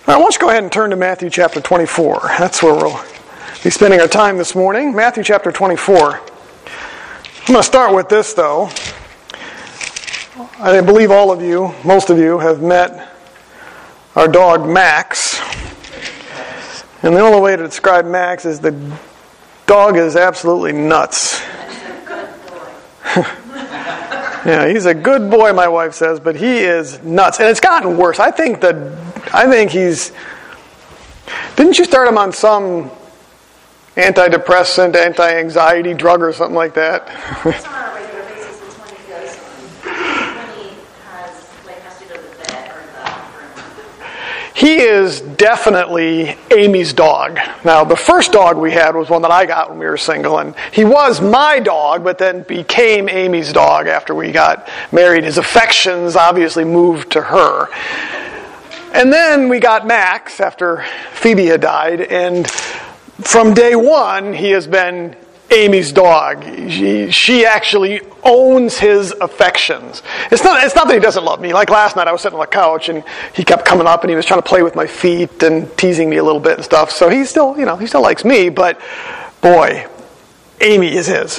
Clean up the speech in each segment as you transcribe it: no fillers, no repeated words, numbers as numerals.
Now, why don't you go ahead and turn to Matthew chapter 24. That's where we'll be spending our time this morning. Matthew chapter 24. I'm going to start with this, though. I believe all of you, most of you, have met our dog Max. And the only way to describe Max is the dog is absolutely nuts. Yeah, he's a good boy, my wife says, but he is nuts. And it's gotten worse. I think he's... Didn't you start him on some antidepressant, anti-anxiety drug or something like that? It's on a regular basis when he goes, when he has to go to the vet or the bathroom. He is definitely Amy's dog. Now, the first dog we had was one that I got when we were single, and he was my dog, but then became Amy's dog after we got married. His affections obviously moved to her. And then we got Max after Phoebe had died, and from day one, he has been Amy's dog. She actually owns his affections. It's not that he doesn't love me. Like last night, I was sitting on the couch and he kept coming up and he was trying to play with my feet and teasing me a little bit and stuff. So he still likes me, but boy, Amy is his.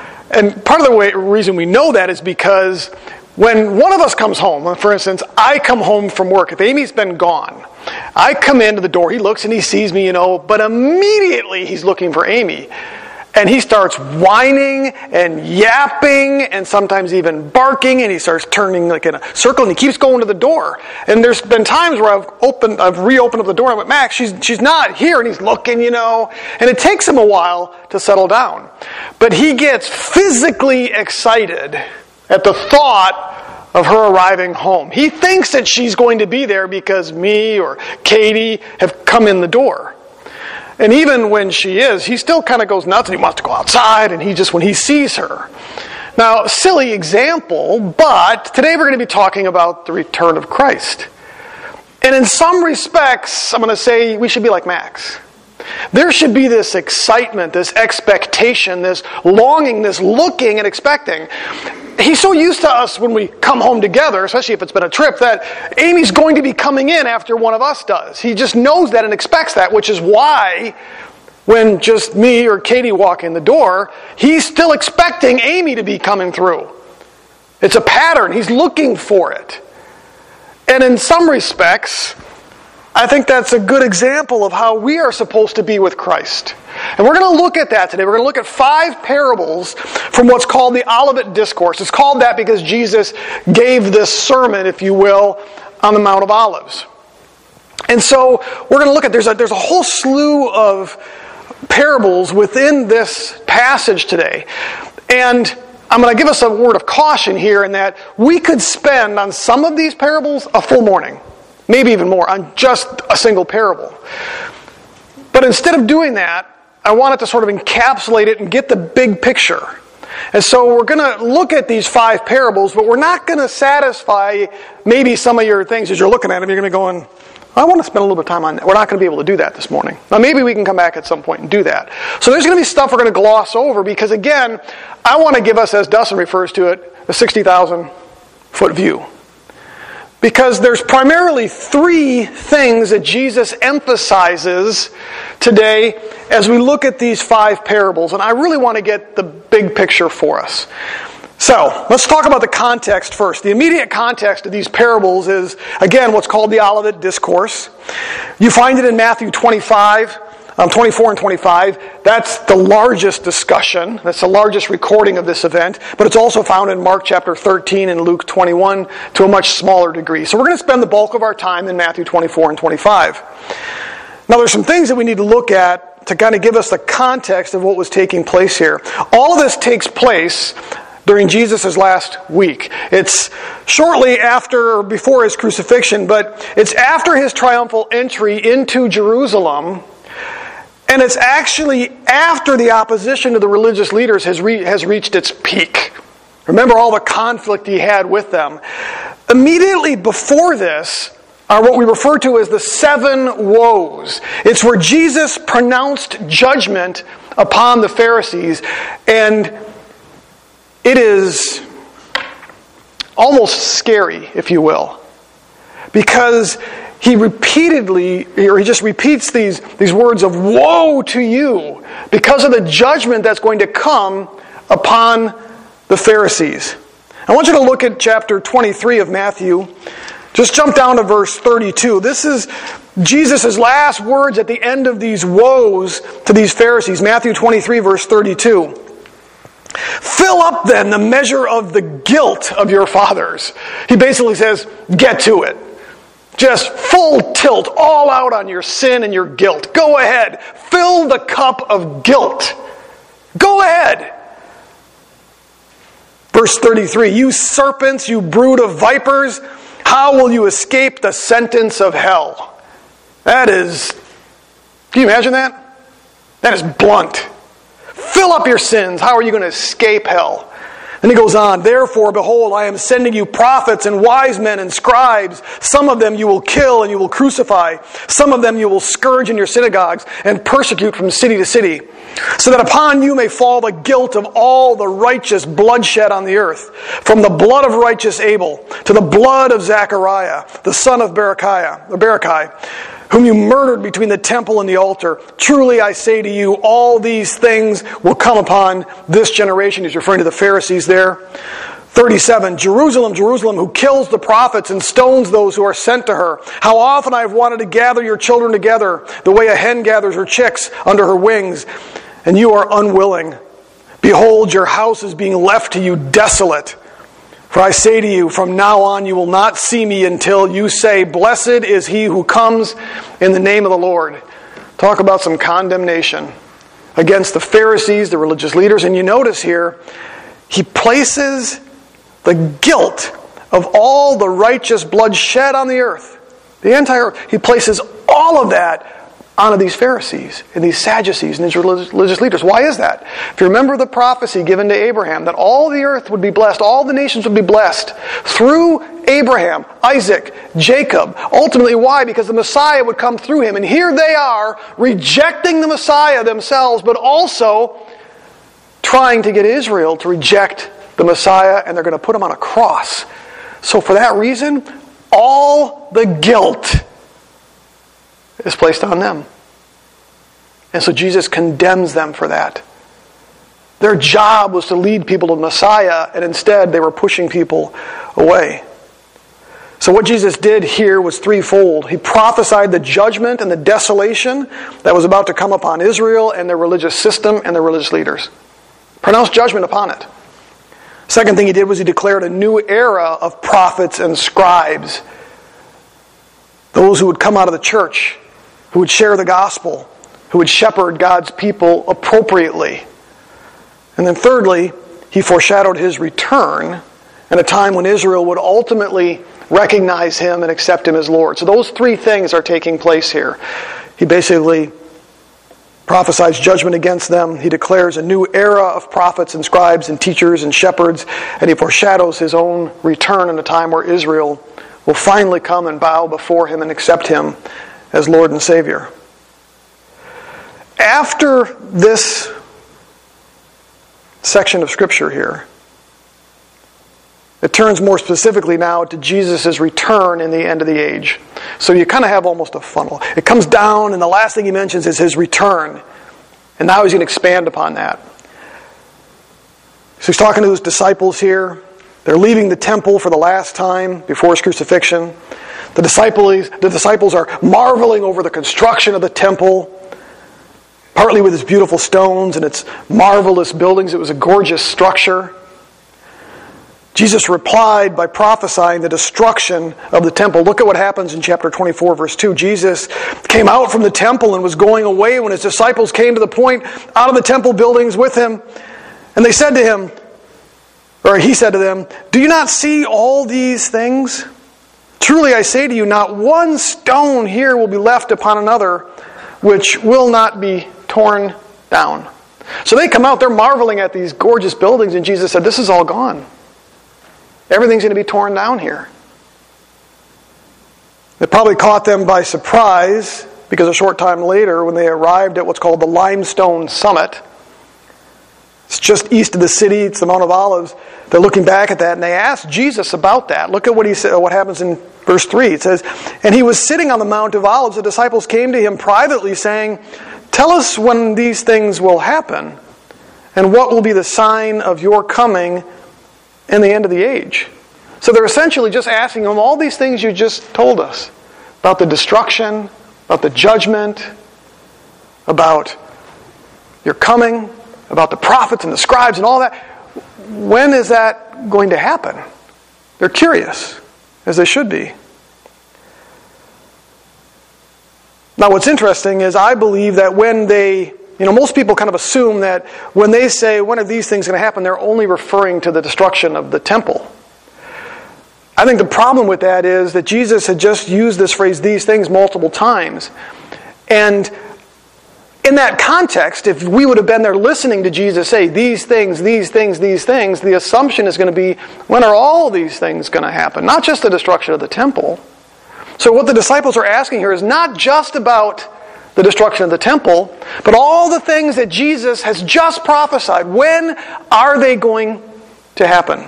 And part of the reason we know that is because when one of us comes home, for instance, I come home from work, if Amy's been gone, I come into the door, he looks and he sees me, but immediately he's looking for Amy. And he starts whining and yapping and sometimes even barking, and he starts turning like in a circle and he keeps going to the door. And there's been times where I've reopened up the door and I went, Max, she's not here, and he's looking, and it takes him a while to settle down. But he gets physically excited at the thought of her arriving home. He thinks that she's going to be there because me or Katie have come in the door. And even when she is, he still kind of goes nuts and he wants to go outside, and when he sees her. Now, silly example, but today we're going to be talking about the return of Christ. And in some respects, I'm going to say we should be like Max. There should be this excitement, this expectation, this longing, this looking and expecting. He's so used to us when we come home together, especially if it's been a trip, that Amy's going to be coming in after one of us does. He just knows that and expects that, which is why when just me or Katie walk in the door, he's still expecting Amy to be coming through. It's a pattern. He's looking for it. And in some respects, I think that's a good example of how we are supposed to be with Christ. And we're going to look at that today. We're going to look at 5 parables from what's called the Olivet Discourse. It's called that because Jesus gave this sermon, if you will, on the Mount of Olives. And so we're going to look at, there's a whole slew of parables within this passage today. And I'm going to give us a word of caution here in that we could spend on some of these parables a full morning. Maybe even more, on just a single parable. But instead of doing that, I wanted to sort of encapsulate it and get the big picture. And so we're going to look at these 5 parables, but we're not going to satisfy maybe some of your things as you're looking at them. You're going to go and, I want to spend a little bit of time on that. We're not going to be able to do that this morning. Now maybe we can come back at some point and do that. So there's going to be stuff we're going to gloss over because again, I want to give us, as Dustin refers to it, a 60,000 foot view. Because there's primarily 3 things that Jesus emphasizes today as we look at these 5 parables. And I really want to get the big picture for us. So, let's talk about the context first. The immediate context of these parables is, again, what's called the Olivet Discourse. You find it in Matthew 24 and 25. That's the largest discussion. That's the largest recording of this event. But it's also found in Mark chapter 13 and Luke 21 to a much smaller degree. So we're going to spend the bulk of our time in Matthew 24 and 25. Now there's some things that we need to look at to kind of give us the context of what was taking place here. All of this takes place during Jesus' last week. It's shortly after or before his crucifixion, but it's after his triumphal entry into Jerusalem. And it's actually after the opposition to the religious leaders has reached its peak. Remember all the conflict he had with them. Immediately before this are what we refer to as the 7 woes. It's where Jesus pronounced judgment upon the Pharisees. And it is almost scary, if you will. Because he just repeats these words of woe to you because of the judgment that's going to come upon the Pharisees. I want you to look at chapter 23 of Matthew. Just jump down to verse 32. This is Jesus' last words at the end of these woes to these Pharisees. Matthew 23, verse 32. Fill up then the measure of the guilt of your fathers. He basically says, get to it. Just full tilt, all out on your sin and your guilt. Go ahead. Fill the cup of guilt. Go ahead. Verse 33, you serpents, you brood of vipers, how will you escape the sentence of hell? That is, can you imagine that? That is blunt. Fill up your sins. How are you going to escape hell? And he goes on, therefore, behold, I am sending you prophets and wise men and scribes. Some of them you will kill and you will crucify. Some of them you will scourge in your synagogues and persecute from city to city, so that upon you may fall the guilt of all the righteous bloodshed on the earth, from the blood of righteous Abel to the blood of Zechariah, the son of Berechiah, whom you murdered between the temple and the altar. Truly I say to you, all these things will come upon this generation. He's referring to the Pharisees there. 37, Jerusalem, Jerusalem, who kills the prophets and stones those who are sent to her. How often I have wanted to gather your children together, the way a hen gathers her chicks under her wings, and you are unwilling. Behold, your house is being left to you desolate. For I say to you, from now on you will not see me until you say, blessed is he who comes in the name of the Lord. Talk about some condemnation against the Pharisees, the religious leaders. And you notice here, he places the guilt of all the righteous blood shed on the earth, the entire earth. He places all of that onto these Pharisees and these Sadducees and these religious leaders. Why is that? If you remember the prophecy given to Abraham that all the earth would be blessed, all the nations would be blessed through Abraham, Isaac, Jacob. Ultimately, why? Because the Messiah would come through him. And here they are rejecting the Messiah themselves, but also trying to get Israel to reject the Messiah, and they're going to put him on a cross. So for that reason, all the guilt is placed on them. And so Jesus condemns them for that. Their job was to lead people to the Messiah, and instead they were pushing people away. So what Jesus did here was threefold. He prophesied the judgment and the desolation that was about to come upon Israel and their religious system and their religious leaders. Pronounced judgment upon it. Second thing he did was he declared a new era of prophets and scribes. Those who would come out of the church, who would share the gospel, who would shepherd God's people appropriately. And then thirdly, he foreshadowed his return at a time when Israel would ultimately recognize him and accept him as Lord. So those three things are taking place here. He basically prophesies judgment against them. He declares a new era of prophets and scribes and teachers and shepherds. And he foreshadows his own return in a time where Israel will finally come and bow before him and accept him as Lord and Savior. After this section of Scripture here, it turns more specifically now to Jesus' return in the end of the age. So you kind of have almost a funnel. It comes down, and the last thing he mentions is his return. And now he's going to expand upon that. So he's talking to his disciples here. They're leaving the temple for the last time before his crucifixion. The disciples are marveling over the construction of the temple, partly with its beautiful stones and its marvelous buildings. It was a gorgeous structure. Jesus replied by prophesying the destruction of the temple. Look at what happens in chapter 24, verse 2. Jesus came out from the temple and was going away when his disciples came to the point out of the temple buildings with him. And they said to him, or he said to them, do you not see all these things? Truly I say to you, not one stone here will be left upon another, which will not be torn down. So they come out, they're marveling at these gorgeous buildings, and Jesus said, this is all gone. Everything's going to be torn down here. It probably caught them by surprise, because a short time later, when they arrived at what's called the Limestone Summit, it's just east of the city, it's the Mount of Olives, they're looking back at that, and they asked Jesus about that. Look at what he said. What happens in Verse 3, it says, "And he was sitting on the Mount of Olives. The disciples came to him privately, saying, 'Tell us when these things will happen, and what will be the sign of your coming and the end of the age?'" So they're essentially just asking him all these things you just told us about the destruction, about the judgment, about your coming, about the prophets and the scribes and all that. When is that going to happen? They're curious, as they should be. Now what's interesting is I believe that when they, most people kind of assume that when they say, when are these things going to happen, they're only referring to the destruction of the temple. I think the problem with that is that Jesus had just used this phrase, "these things," multiple times. And in that context, if we would have been there listening to Jesus say, "these things, these things, these things," the assumption is going to be, when are all these things going to happen? Not just the destruction of the temple. So what the disciples are asking here is not just about the destruction of the temple, but all the things that Jesus has just prophesied. When are they going to happen?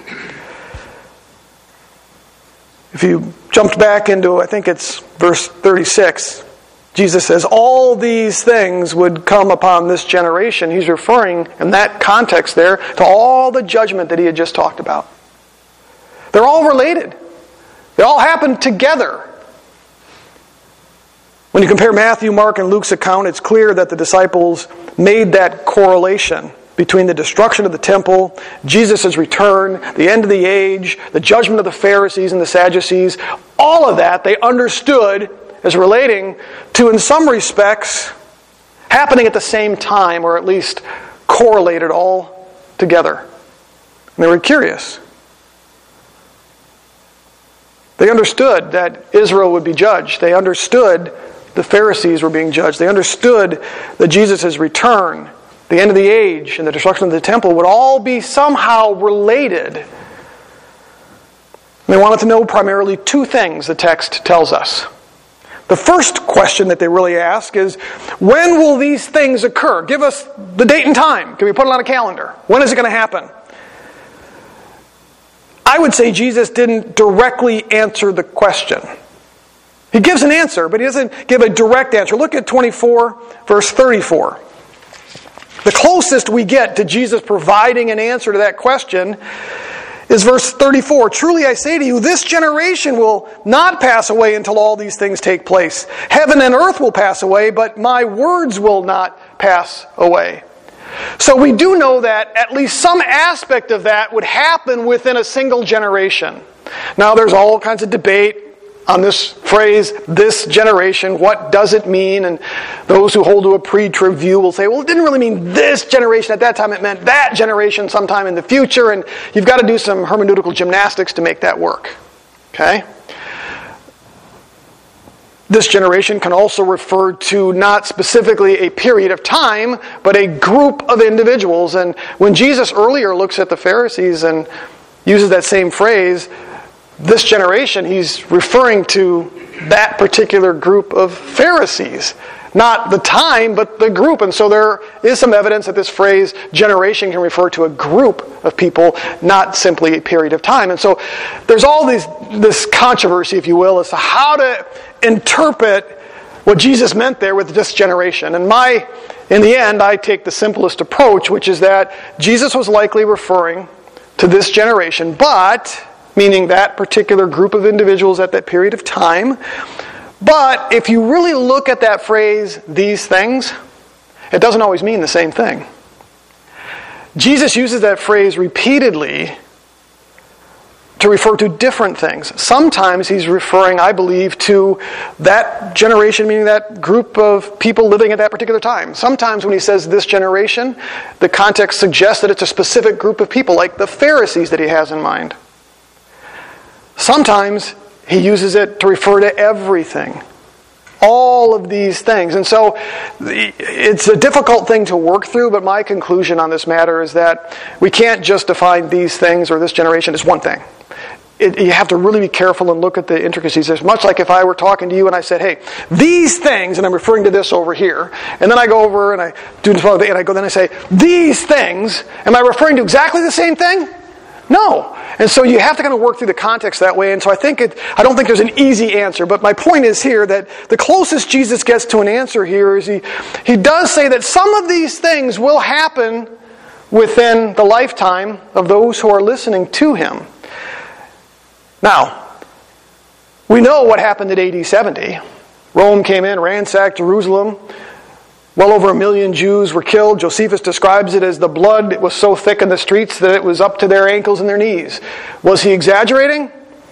If you jumped back into, I think it's verse 36, Jesus says, all these things would come upon this generation. He's referring, in that context there, to all the judgment that he had just talked about. They're all related. They all happen together. When you compare Matthew, Mark, and Luke's account, it's clear that the disciples made that correlation between the destruction of the temple, Jesus' return, the end of the age, the judgment of the Pharisees and the Sadducees. All of that they understood as relating to, in some respects, happening at the same time, or at least correlated all together. And they were curious. They understood that Israel would be judged. They understood the Pharisees were being judged. They understood that Jesus' return, the end of the age, and the destruction of the temple would all be somehow related. And they wanted to know primarily two things, the text tells us. The first question that they really ask is, when will these things occur? Give us the date and time. Can we put it on a calendar? When is it going to happen? I would say Jesus didn't directly answer the question. He gives an answer, but he doesn't give a direct answer. Look at 24, verse 34. The closest we get to Jesus providing an answer to that question is verse 34. "Truly I say to you, this generation will not pass away until all these things take place. Heaven and earth will pass away, but my words will not pass away." So we do know that at least some aspect of that would happen within a single generation. Now there's all kinds of debate on this phrase, this generation. What does it mean? And those who hold to a pre-trib view will say, well, it didn't really mean this generation at that time. It meant that generation sometime in the future. And you've got to do some hermeneutical gymnastics to make that work. Okay? This generation can also refer to not specifically a period of time, but a group of individuals. And when Jesus earlier looks at the Pharisees and uses that same phrase, this generation, he's referring to that particular group of Pharisees. Not the time, but the group. And so there is some evidence that this phrase, generation, can refer to a group of people, not simply a period of time. And so there's all this controversy, if you will, as to how to interpret what Jesus meant there with this generation. And in the end, I take the simplest approach, which is that Jesus was likely referring to this generation, but meaning that particular group of individuals at that period of time. But if you really look at that phrase, these things, it doesn't always mean the same thing. Jesus uses that phrase repeatedly to refer to different things. Sometimes he's referring, I believe, to that generation, meaning that group of people living at that particular time. Sometimes when he says this generation, the context suggests that it's a specific group of people, like the Pharisees that he has in mind. Sometimes he uses it to refer to everything. All of these things. And so it's a difficult thing to work through, but my conclusion on this matter is that we can't just define these things or this generation as one thing. You have to really be careful and look at the intricacies. It's much like if I were talking to you and I said, hey, these things, and I'm referring to this over here, and then I go over and I do this, and I say, these things, am I referring to exactly the same thing? No. And so you have to kind of work through the context that way. And so I don't think there's an easy answer. But my point is here that the closest Jesus gets to an answer here is he does say that some of these things will happen within the lifetime of those who are listening to him. Now, we know what happened at AD 70. Rome came in, ransacked Jerusalem. Well over 1 million Jews were killed. Josephus describes it as the blood it was so thick in the streets that it was up to their ankles and their knees. Was he exaggerating?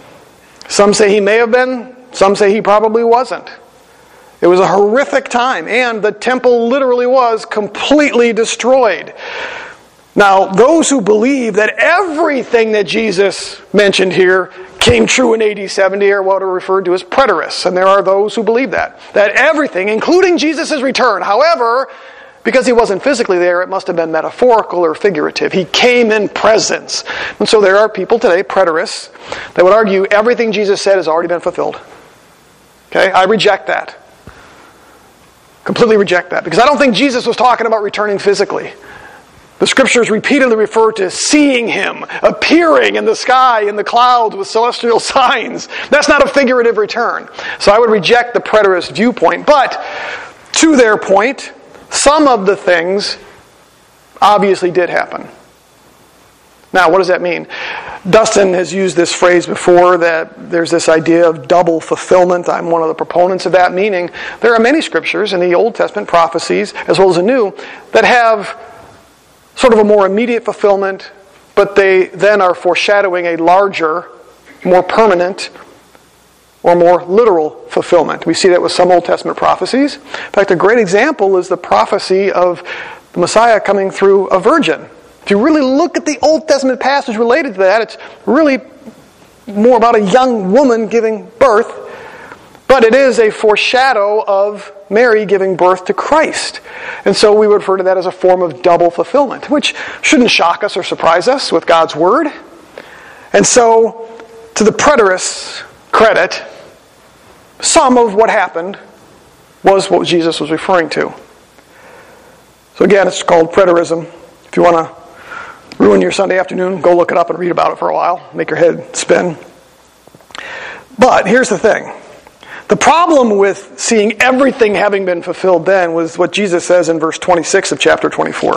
Some say he may have been. Some say he probably wasn't. It was a horrific time, and the temple literally was completely destroyed. Now, those who believe that everything that Jesus mentioned here came true in AD 70 are what are referred to as preterists. And there are those who believe that everything, including Jesus' return. However, because he wasn't physically there, it must have been metaphorical or figurative. He came in presence. And so there are people today, preterists, that would argue everything Jesus said has already been fulfilled. Okay? I reject that. Completely reject that. Because I don't think Jesus was talking about returning physically. The Scriptures repeatedly refer to seeing him, appearing in the sky, in the clouds with celestial signs. That's not a figurative return. So I would reject the preterist viewpoint. But to their point, some of the things obviously did happen. Now, what does that mean? Dustin has used this phrase before, that there's this idea of double fulfillment. I'm one of the proponents of that, meaning there are many Scriptures in the Old Testament prophecies, as well as the New, that have sort of a more immediate fulfillment, but they then are foreshadowing a larger, more permanent, or more literal fulfillment. We see that with some Old Testament prophecies. In fact, a great example is the prophecy of the Messiah coming through a virgin. If you really look at the Old Testament passage related to that, it's really more about a young woman giving birth, but it is a foreshadow of Mary giving birth to Christ. And so we would refer to that as a form of double fulfillment, which shouldn't shock us or surprise us with God's Word. And so, to the preterists' credit, some of what happened was what Jesus was referring to. So again, it's called preterism. If you want to ruin your Sunday afternoon, go look it up and read about it for a while. Make your head spin. But here's the thing. The problem with seeing everything having been fulfilled then was what Jesus says in verse 26 of chapter 24.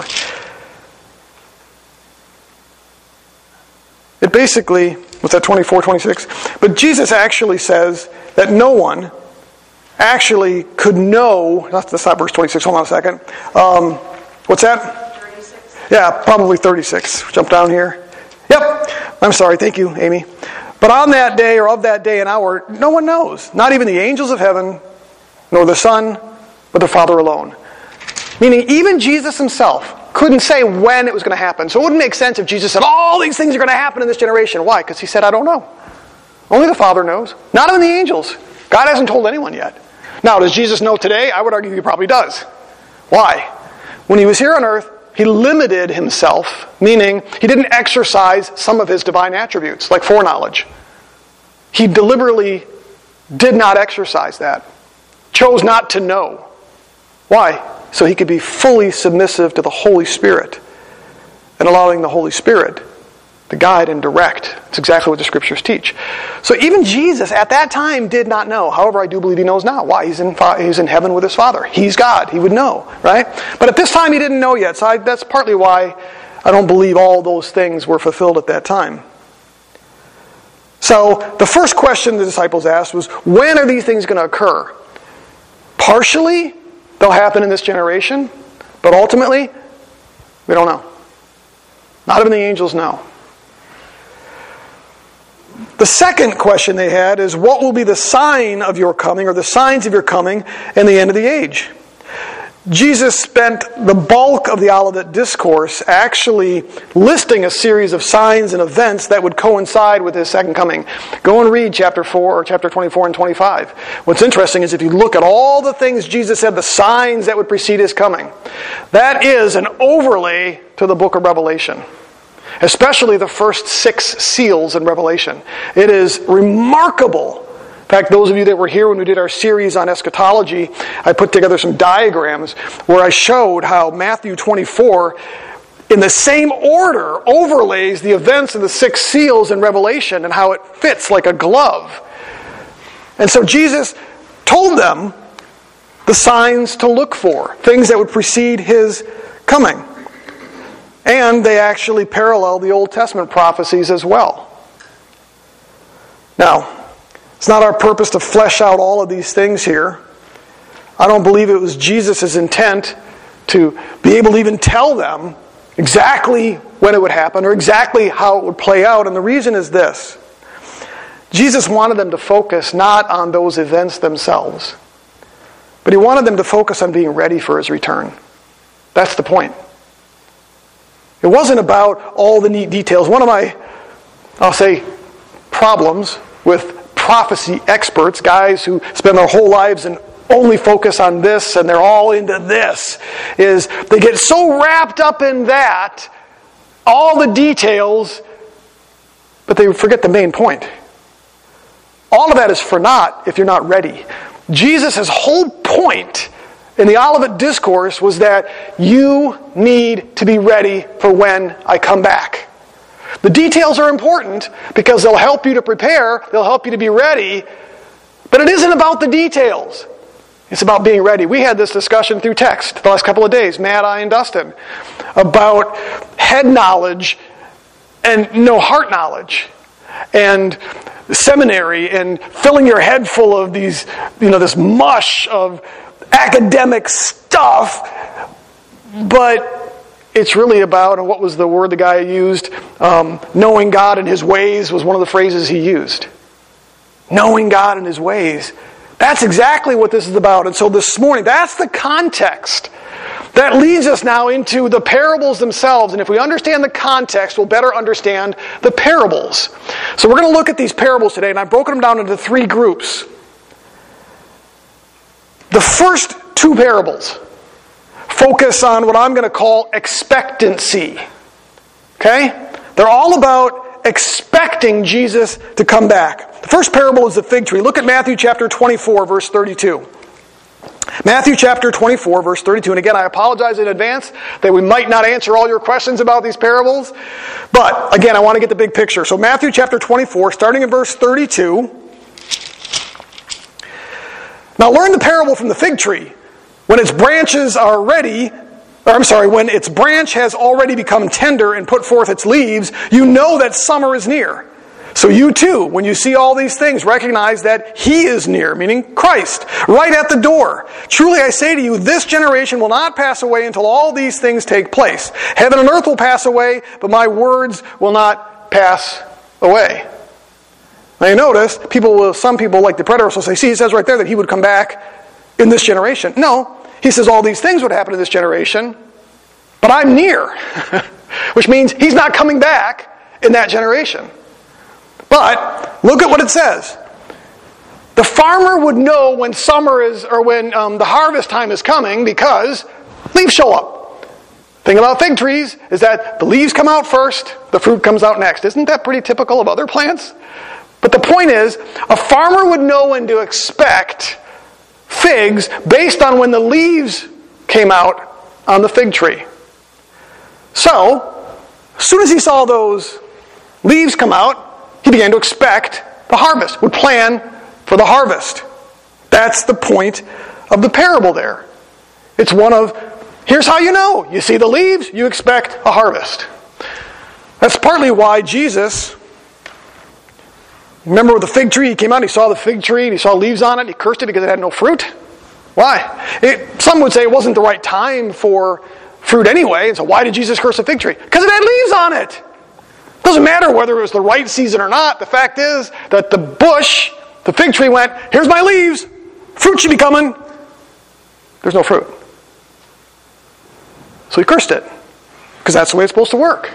It basically, what's that, 24, 26? But Jesus actually says that no one actually could know, that's not verse 26, hold on a second. What's that? 36. Yeah, probably 36. Jump down here. Yep, I'm sorry, thank you, Amy. But on that day, or of that day and hour, no one knows. Not even the angels of heaven, nor the Son, but the Father alone. Meaning even Jesus himself couldn't say when it was going to happen. So it wouldn't make sense if Jesus said, all these things are going to happen in this generation. Why? Because he said, I don't know. Only the Father knows. Not even the angels. God hasn't told anyone yet. Now, does Jesus know today? I would argue he probably does. Why? When he was here on earth, he limited himself, meaning he didn't exercise some of his divine attributes, like foreknowledge. He deliberately did not exercise that. Chose not to know. Why? So he could be fully submissive to the Holy Spirit and allowing the Holy Spirit to guide and direct. That's exactly what the Scriptures teach. So even Jesus at that time did not know. However, I do believe he knows now. Why? He's in heaven with his Father. He's God. He would know, right? But at this time he didn't know yet. So that's partly why I don't believe all those things were fulfilled at that time. So the first question the disciples asked was, when are these things going to occur? Partially, they'll happen in this generation, but ultimately, we don't know. Not even the angels know. The second question they had is, what will be the sign of your coming, or the signs of your coming, and the end of the age? Jesus spent the bulk of the Olivet Discourse actually listing a series of signs and events that would coincide with his second coming. Go and read chapter 4 or chapter 24 and 25. What's interesting is if you look at all the things Jesus said, the signs that would precede his coming, that is an overlay to the book of Revelation. Especially the first 6 seals in Revelation. It is remarkable. In fact, those of you that were here when we did our series on eschatology, I put together some diagrams where I showed how Matthew 24 in the same order, overlays the events of the 6 seals in Revelation and how it fits like a glove. And so Jesus told them the signs to look for, things that would precede his coming. And they actually parallel the Old Testament prophecies as well. Now, it's not our purpose to flesh out all of these things here. I don't believe it was Jesus' intent to be able to even tell them exactly when it would happen or exactly how it would play out. And the reason is this. Jesus wanted them to focus not on those events themselves, but he wanted them to focus on being ready for his return. That's the point. It wasn't about all the neat details. One of my, I'll say, problems with prophecy experts, guys who spend their whole lives and only focus on this and they're all into this, is they get so wrapped up in that, all the details, but they forget the main point. All of that is for naught if you're not ready. Jesus' whole point in the Olivet Discourse was that you need to be ready for when I come back. The details are important because they'll help you to prepare, they'll help you to be ready, but it isn't about the details. It's about being ready. We had this discussion through text the last couple of days, Matt, I, and Dustin, about head knowledge and no heart knowledge, and seminary, and filling your head full of these, this mush of academic stuff, but it's really about, and what was the word the guy used? Knowing God and his ways was one of the phrases he used. Knowing God and his ways. That's exactly what this is about. And so this morning, that's the context. That leads us now into the parables themselves. And if we understand the context, we'll better understand the parables. So we're going to look at these parables today, and I've broken them down into 3 groups. The first 2 parables focus on what I'm going to call expectancy. Okay? They're all about expecting Jesus to come back. The first parable is the fig tree. Look at Matthew chapter 24, verse 32. Matthew chapter 24, verse 32. And again, I apologize in advance that we might not answer all your questions about these parables. But again, I want to get the big picture. So Matthew chapter 24, starting in verse 32. Now learn the parable from the fig tree. When its branches are ready, when its branch has already become tender and put forth its leaves, you know that summer is near. So you too, when you see all these things, recognize that He is near, meaning Christ, right at the door. Truly I say to you, this generation will not pass away until all these things take place. Heaven and earth will pass away, but my words will not pass away. Now you notice, some people like the preterist will say, see, it says right there that He would come back in this generation. No, He says all these things would happen in this generation, but I'm near, which means He's not coming back in that generation. But look at what it says. The farmer would know when summer is, or when the harvest time is coming, because leaves show up. The thing about fig trees is that the leaves come out first, the fruit comes out next. Isn't that pretty typical of other plants? But the point is, a farmer would know when to expect figs based on when the leaves came out on the fig tree. So, as soon as he saw those leaves come out, he began to expect the harvest, would plan for the harvest. That's the point of the parable there. It's one of, here's how you know. You see the leaves, you expect a harvest. That's partly why Jesus, remember with the fig tree, he came out, he saw the fig tree, and he saw leaves on it, he cursed it because it had no fruit. Why? Some would say it wasn't the right time for fruit anyway, and so why did Jesus curse the fig tree? Because it had leaves on it. Doesn't matter whether it was the right season or not. The fact is that the bush, the fig tree went, here's my leaves, fruit should be coming. There's no fruit. So he cursed it, because that's the way it's supposed to work.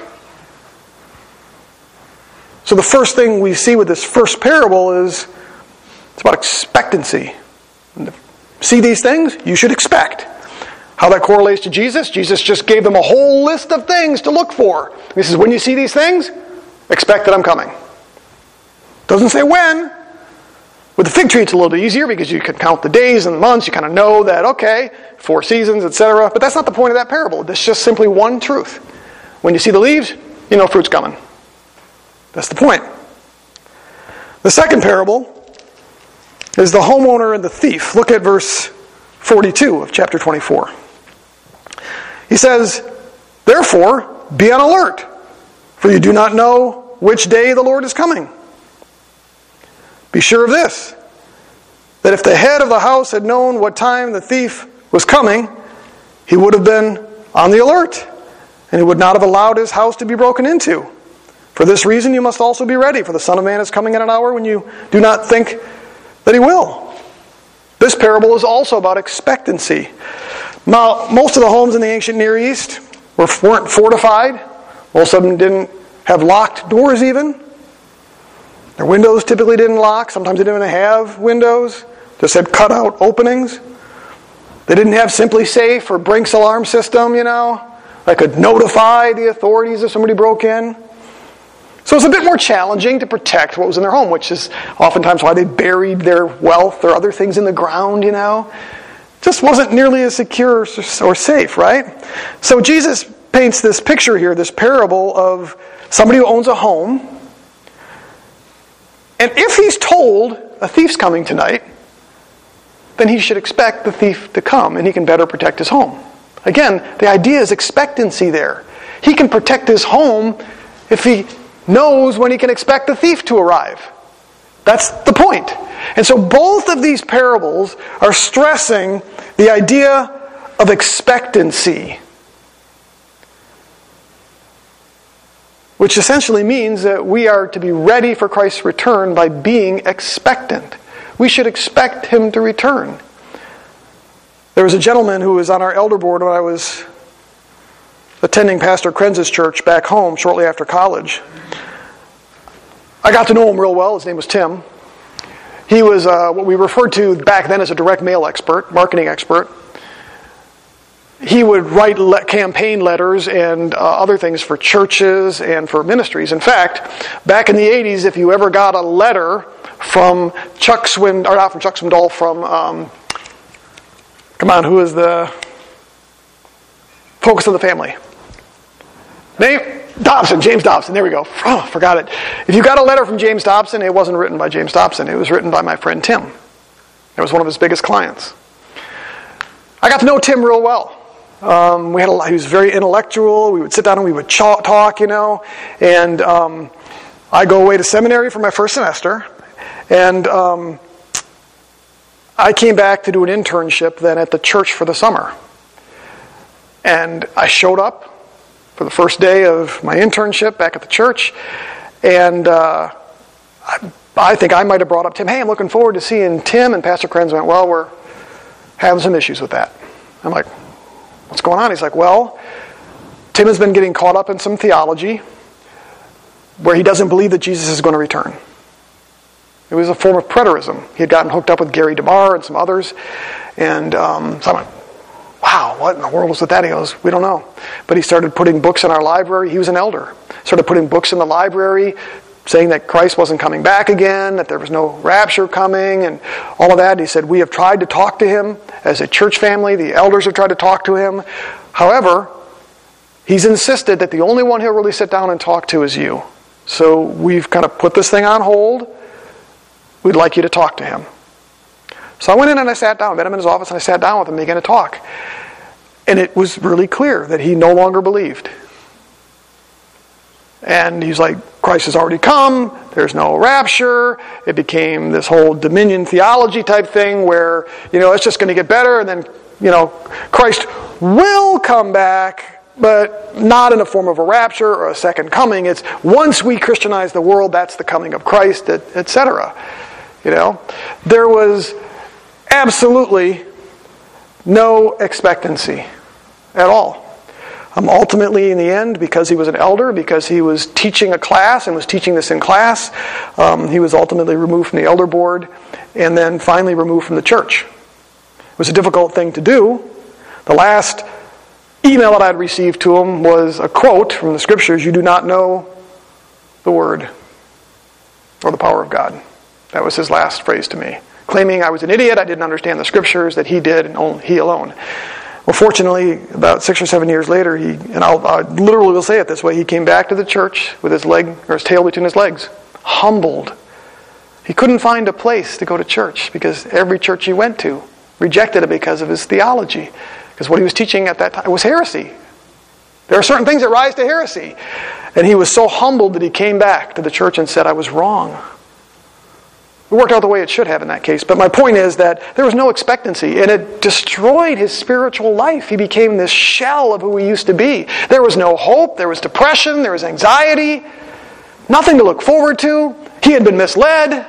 So the first thing we see with this first parable is it's about expectancy. See these things? You should expect. How that correlates to Jesus? Jesus just gave them a whole list of things to look for. He says, when you see these things, expect that I'm coming. Doesn't say when. With the fig tree, it's a little bit easier because you can count the days and the months. You kind of know that, okay, 4 seasons, etc. But that's not the point of that parable. It's just simply one truth. When you see the leaves, you know fruit's coming. That's the point. The second parable is the homeowner and the thief. Look at verse 42 of chapter 24. He says, "Therefore, be on alert, for you do not know which day the Lord is coming. Be sure of this, that if the head of the house had known what time the thief was coming, he would have been on the alert, and he would not have allowed his house to be broken into. For this reason you must also be ready, for the Son of Man is coming at an hour when you do not think that he will." This parable is also about expectancy. Now, most of the homes in the ancient Near East weren't fortified. Most of them didn't have locked doors even. Their windows typically didn't lock. Sometimes they didn't even have windows. Just had cut-out openings. They didn't have Simply Safe or Brinks alarm system, that could notify the authorities if somebody broke in. So it's a bit more challenging to protect what was in their home, which is oftentimes why they buried their wealth or other things in the ground, Just wasn't nearly as secure or safe, right? So Jesus paints this picture here, this parable of somebody who owns a home. And if he's told a thief's coming tonight, then he should expect the thief to come and he can better protect his home. Again, the idea is expectancy there. He can protect his home if he knows when he can expect the thief to arrive. That's the point. And so both of these parables are stressing the idea of expectancy, which essentially means that we are to be ready for Christ's return by being expectant. We should expect him to return. There was a gentleman who was on our elder board when I was attending Pastor Krenz's church back home shortly after college. I got to know him real well. His name was Tim. He was what we referred to back then as a direct mail expert, marketing expert. He would write campaign letters and other things for churches and for ministries. In fact, back in the 80s, if you ever got a letter from Chuck Swindoll, or not from Chuck Swindoll, from, who is the Focus on the Family? Name? Dobson, James Dobson, there we go. Oh, forgot it. If you got a letter from James Dobson, it wasn't written by James Dobson. It was written by my friend Tim. It was one of his biggest clients. I got to know Tim real well. He was very intellectual. We would sit down and we would talk, And I go away to seminary for my first semester. And I came back to do an internship then at the church for the summer. And I showed up for the first day of my internship back at the church, and I think I might have brought up Tim. Hey, I'm looking forward to seeing Tim, and Pastor Krenz went, well, we're having some issues with that. I'm like, what's going on? He's like, well, Tim has been getting caught up in some theology where he doesn't believe that Jesus is going to return. It was a form of preterism. He had gotten hooked up with Gary DeMar and some others, and so I'm like, wow, what in the world was with that? He goes, we don't know. But he started putting books in our library. He was an elder. Started putting books in the library saying that Christ wasn't coming back again, that there was no rapture coming, and all of that. He said, we have tried to talk to him as a church family. The elders have tried to talk to him. However, he's insisted that the only one he'll really sit down and talk to is you. So we've kind of put this thing on hold. We'd like you to talk to him. So I went in and I sat down, met him in his office, and I sat down with him, began to talk. And it was really clear that he no longer believed. And he's like, Christ has already come, there's no rapture. It became this whole dominion theology type thing where, it's just going to get better, and then, Christ will come back, but not in the form of a rapture or a second coming. It's once we Christianize the world, that's the coming of Christ, etc. There was absolutely no expectancy at all. Ultimately, in the end, because he was an elder, because he was teaching a class and was teaching this in class, he was ultimately removed from the elder board and then finally removed from the church. It was a difficult thing to do. The last email that I had received to him was a quote from the scriptures, "You do not know the word or the power of God." That was his last phrase to me. Claiming I was an idiot, I didn't understand the scriptures, that he did, and only he alone. Well, fortunately, about 6 or 7 years later, I literally will say it this way, he came back to the church with his tail between his legs, humbled. He couldn't find a place to go to church because every church he went to rejected him because of his theology. Because what he was teaching at that time was heresy. There are certain things that rise to heresy. And he was so humbled that he came back to the church and said, I was wrong. It worked out the way it should have in that case. But my point is that there was no expectancy, and it destroyed his spiritual life. He became this shell of who he used to be. There was no hope, there was depression, there was anxiety, nothing to look forward to. He had been misled.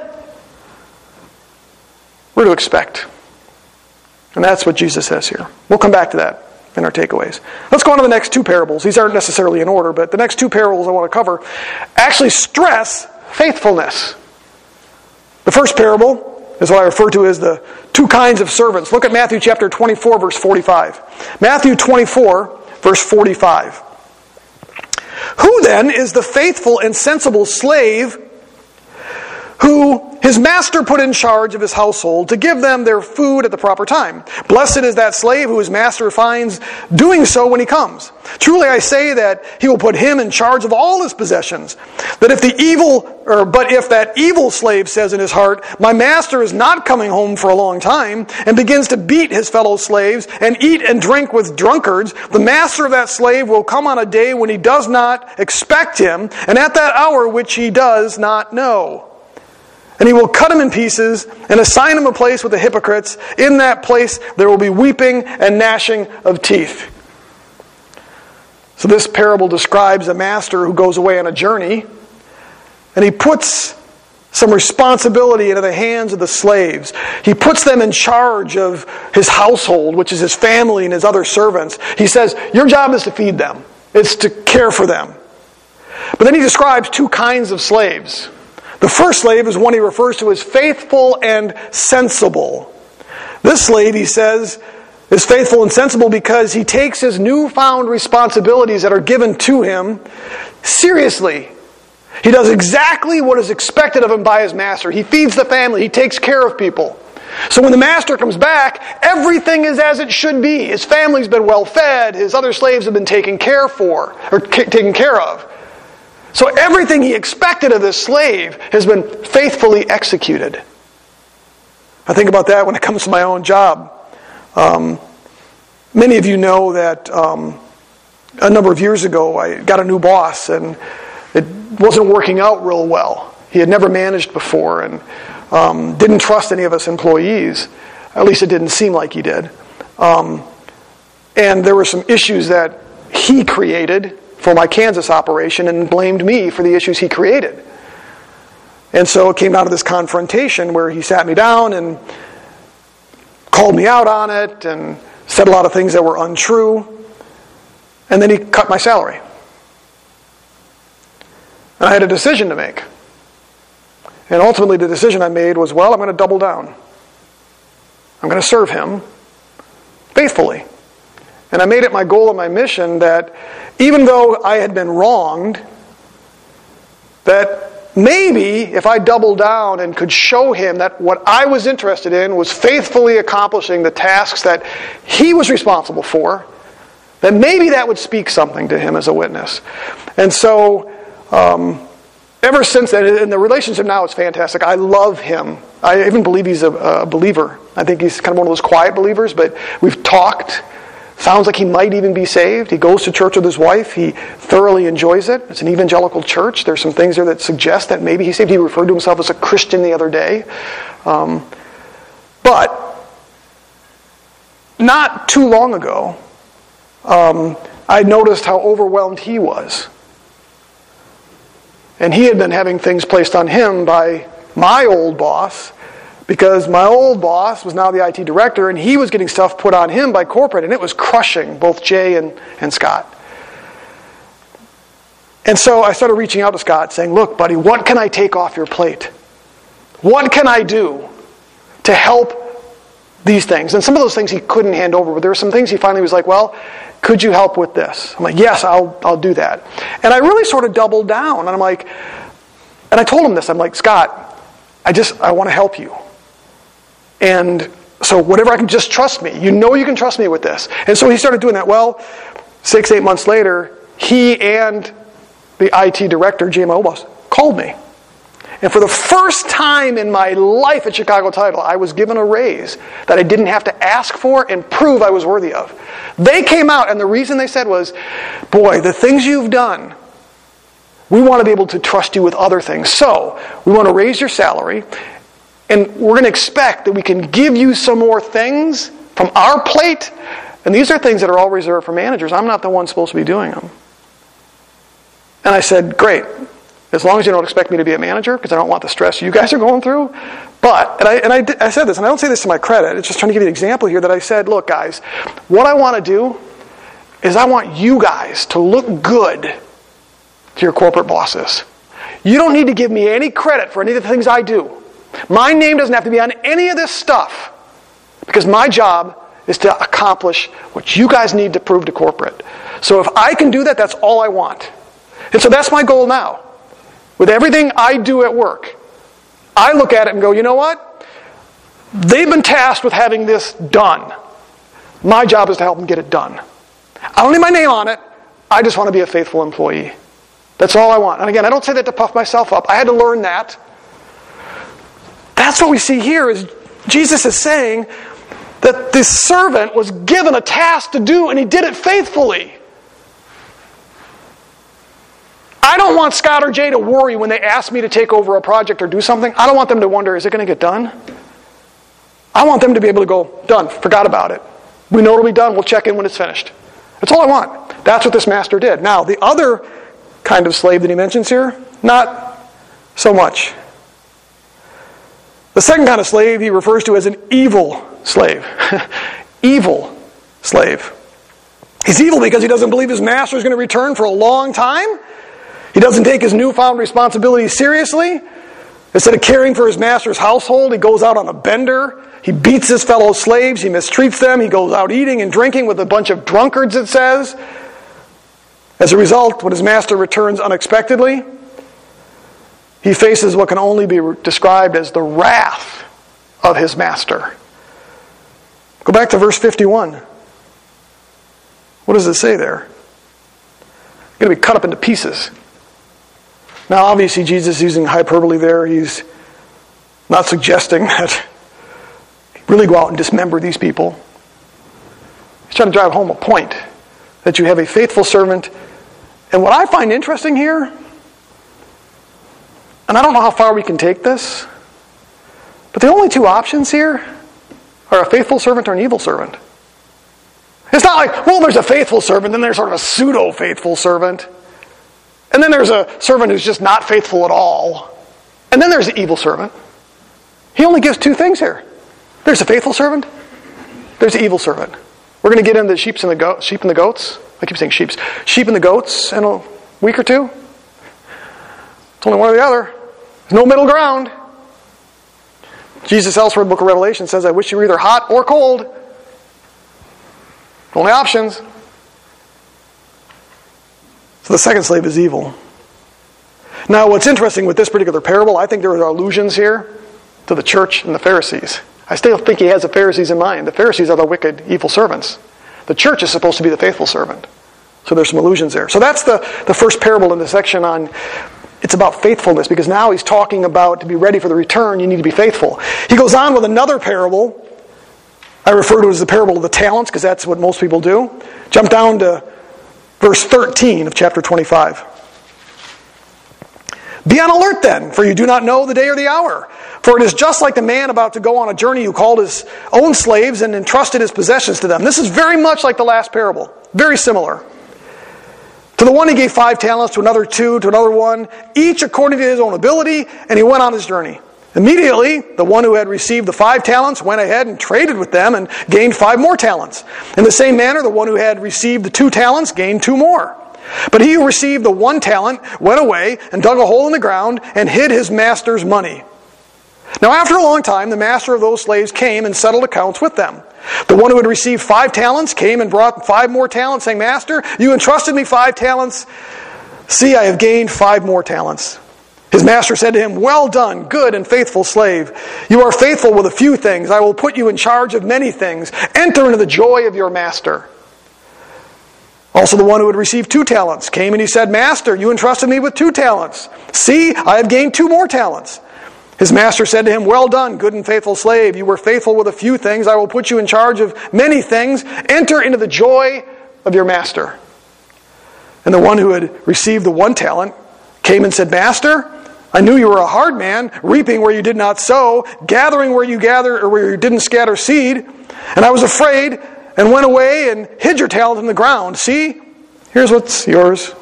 We're to expect. And that's what Jesus says here. We'll come back to that in our takeaways. Let's go on to the next two parables. These aren't necessarily in order, but the next two parables I want to cover actually stress faithfulness. The first parable is what I refer to as the two kinds of servants. Look at Matthew chapter 24, verse 45. Matthew 24, verse 45. Who then is the faithful and sensible slave who his master put in charge of his household to give them their food at the proper time? Blessed is that slave who his master finds doing so when he comes. Truly I say that he will put him in charge of all his possessions. But if that evil slave says in his heart, my master is not coming home for a long time, and begins to beat his fellow slaves and eat and drink with drunkards, the master of that slave will come on a day when he does not expect him, and at that hour which he does not know. And he will cut him in pieces and assign him a place with the hypocrites. In that place there will be weeping and gnashing of teeth. So this parable describes a master who goes away on a journey, and he puts some responsibility into the hands of the slaves. He puts them in charge of his household, which is his family and his other servants. He says, your job is to feed them. It's to care for them. But then he describes two kinds of slaves. The first slave is one he refers to as faithful and sensible. This slave, he says, is faithful and sensible because he takes his newfound responsibilities that are given to him seriously. He does exactly what is expected of him by his master. He feeds the family. He takes care of people. So when the master comes back, everything is as it should be. His family's been well fed. His other slaves have been taken care of. So everything he expected of this slave has been faithfully executed. I think about that when it comes to my own job. Many of you know that a number of years ago I got a new boss, and it wasn't working out real well. He had never managed before and didn't trust any of us employees. At least it didn't seem like he did. And there were some issues that he created for my Kansas operation and blamed me for the issues he created. And so it came down to this confrontation where he sat me down and called me out on it and said a lot of things that were untrue. And then he cut my salary. And I had a decision to make. And ultimately the decision I made was, well, I'm going to double down. I'm going to serve him faithfully. And I made it my goal and my mission that even though I had been wronged, that maybe if I doubled down and could show him that what I was interested in was faithfully accomplishing the tasks that he was responsible for, that maybe that would speak something to him as a witness. And so, ever since then, and the relationship now is fantastic. I love him. I even believe he's a believer. I think he's kind of one of those quiet believers, but we've talked. Sounds like he might even be saved. He goes to church with his wife. He thoroughly enjoys it. It's an evangelical church. There's some things there that suggest that maybe he's saved. He referred to himself as a Christian the other day. But not too long ago, I noticed how overwhelmed he was. And he had been having things placed on him by my old boss, because my old boss was now the IT director, and he was getting stuff put on him by corporate, and it was crushing both Jay and Scott. And so I started reaching out to Scott saying, look, buddy, what can I take off your plate? What can I do to help these things? And some of those things he couldn't hand over, but there were some things he finally was like, well, could you help with this? I'm like, yes, I'll do that. And I really sort of doubled down, and I'm like, and I told him this, I'm like, Scott, I want to help you. And So whatever I can, just trust me. You know you can trust me with this. And so he started doing that. Well, 6-8 months later, he and the IT director, JMO boss, called me. And for the first time in my life at Chicago Title, I was given a raise that I didn't have to ask for and prove I was worthy of. They came out, and the reason they said was, boy, the things you've done, we want to be able to trust you with other things. So, we want to raise your salary, and we're going to expect that we can give you some more things from our plate. And these are things that are all reserved for managers. I'm not the one supposed to be doing them. And I said, great. As long as you don't expect me to be a manager, because I don't want the stress you guys are going through. But, I said this, and I don't say this to my credit, it's just trying to give you an example here that I said, look guys, what I want to do is I want you guys to look good to your corporate bosses. You don't need to give me any credit for any of the things I do. My name doesn't have to be on any of this stuff, because my job is to accomplish what you guys need to prove to corporate. So if I can do that, that's all I want. And so that's my goal now. With everything I do at work, I look at it and go, you know what? They've been tasked with having this done. My job is to help them get it done. I don't need my name on it. I just want to be a faithful employee. That's all I want. And again, I don't say that to puff myself up. I had to learn that. That's what we see here is Jesus is saying that this servant was given a task to do and he did it faithfully. I don't want Scott or Jay to worry when they ask me to take over a project or do something. I don't want them to wonder, is it going to get done? I want them to be able to go, done, forgot about it. We know it'll be done, we'll check in when it's finished. That's all I want. That's what this master did. Now, the other kind of slave that he mentions here, not so much. The second kind of slave he refers to as an evil slave. Evil slave. He's evil because he doesn't believe his master is going to return for a long time. He doesn't take his newfound responsibility seriously. Instead of caring for his master's household, he goes out on a bender. He beats his fellow slaves. He mistreats them. He goes out eating and drinking with a bunch of drunkards, it says. As a result, when his master returns unexpectedly, he faces what can only be described as the wrath of his master. Go back to verse 51. What does it say there? You're going to be cut up into pieces. Now, obviously, Jesus is using hyperbole there. He's not suggesting that really go out and dismember these people. He's trying to drive home a point, that you have a faithful servant. And what I find interesting here, and I don't know how far we can take this, but the only two options here are a faithful servant or an evil servant. It's not like, well, there's a faithful servant, then there's sort of a pseudo-faithful servant. And then there's a servant who's just not faithful at all. And then there's the evil servant. He only gives two things here. There's a faithful servant. There's the evil servant. We're going to get into sheep and the goats. I keep saying sheep. Sheep and the goats in a week or two. It's only one or the other. There's no middle ground. Jesus elsewhere in the book of Revelation says, I wish you were either hot or cold. Only options. So the second slave is evil. Now, what's interesting with this particular parable, I think there are allusions here to the church and the Pharisees. I still think he has the Pharisees in mind. The Pharisees are the wicked, evil servants. The church is supposed to be the faithful servant. So there's some allusions there. So that's the first parable in the section on, it's about faithfulness, because now he's talking about to be ready for the return, you need to be faithful. He goes on with another parable. I refer to it as the parable of the talents, because that's what most people do. Jump down to verse 13 of chapter 25. Be on alert then, for you do not know the day or the hour. For it is just like the man about to go on a journey who called his own slaves and entrusted his possessions to them. This is very much like the last parable. Very similar. To the one he gave 5 talents, to another 2, to another 1, each according to his own ability, and he went on his journey. Immediately, the one who had received the 5 talents went ahead and traded with them and gained 5 more talents. In the same manner, the one who had received the 2 talents gained 2 more. But he who received the 1 talent went away and dug a hole in the ground and hid his master's money. Now after a long time, the master of those slaves came and settled accounts with them. The one who had received 5 talents came and brought 5 more talents, saying, Master, you entrusted me 5 talents. See, I have gained 5 more talents. His master said to him, "Well done, good and faithful slave. You are faithful with a few things. I will put you in charge of many things. Enter into the joy of your master." Also the one who had received 2 talents came and he said, "Master, you entrusted me with 2 talents. See, I have gained 2 more talents." His master said to him, "Well done, good and faithful slave. You were faithful with a few things. I will put you in charge of many things. Enter into the joy of your master." And the one who had received the 1 talent came and said, "Master, I knew you were a hard man, reaping where you did not sow, gathering where you didn't scatter seed. And I was afraid and went away and hid your talent in the ground. See, here's what's yours."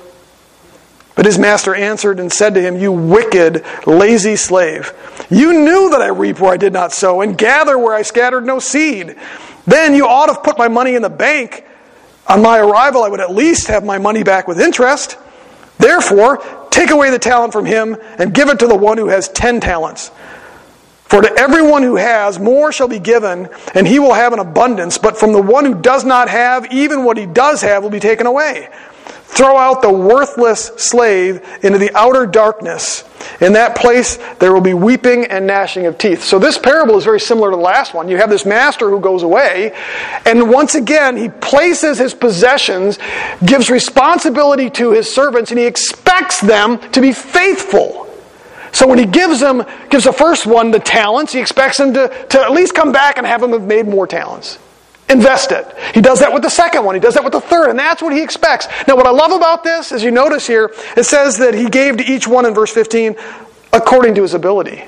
But his master answered and said to him, "You wicked, lazy slave. You knew that I reap where I did not sow and gather where I scattered no seed. Then you ought to have put my money in the bank. On my arrival, I would at least have my money back with interest. Therefore, take away the talent from him and give it to the one who has 10 talents. For to everyone who has, more shall be given, and he will have an abundance. But from the one who does not have, even what he does have will be taken away. Throw out the worthless slave into the outer darkness. In that place there will be weeping and gnashing of teeth." So this parable is very similar to the last one. You have this master who goes away, and once again he places his possessions, gives responsibility to his servants, and he expects them to be faithful. So when he gives the first one the talents, he expects them to at least come back and have them have made more talents. Invest it. He does that with the second one. He does that with the third, and that's what he expects. Now what I love about this, as you notice here, it says that he gave to each one in verse 15 according to his ability.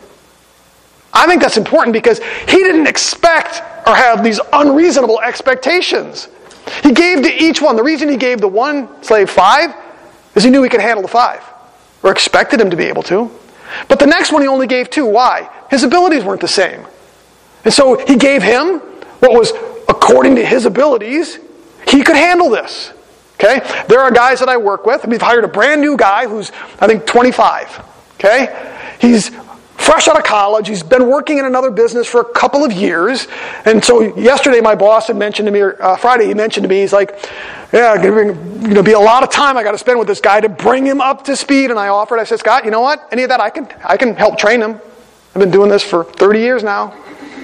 I think that's important because he didn't expect or have these unreasonable expectations. He gave to each one. The reason he gave the one slave 5 is he knew he could handle the 5, or expected him to be able to. But the next one he only gave 2. Why? His abilities weren't the same. And so he gave him what was according to his abilities. He could handle this. Okay? There are guys that I work with. We've hired a brand new guy who's, I think, 25. Okay? He's fresh out of college. He's been working in another business for a couple of years. And so yesterday my boss had mentioned to me, or Friday he mentioned to me, he's like, "Yeah, going to be a lot of time I got to spend with this guy to bring him up to speed." And I said, "Scott, you know what? Any of that I can help train him. I've been doing this for 30 years now.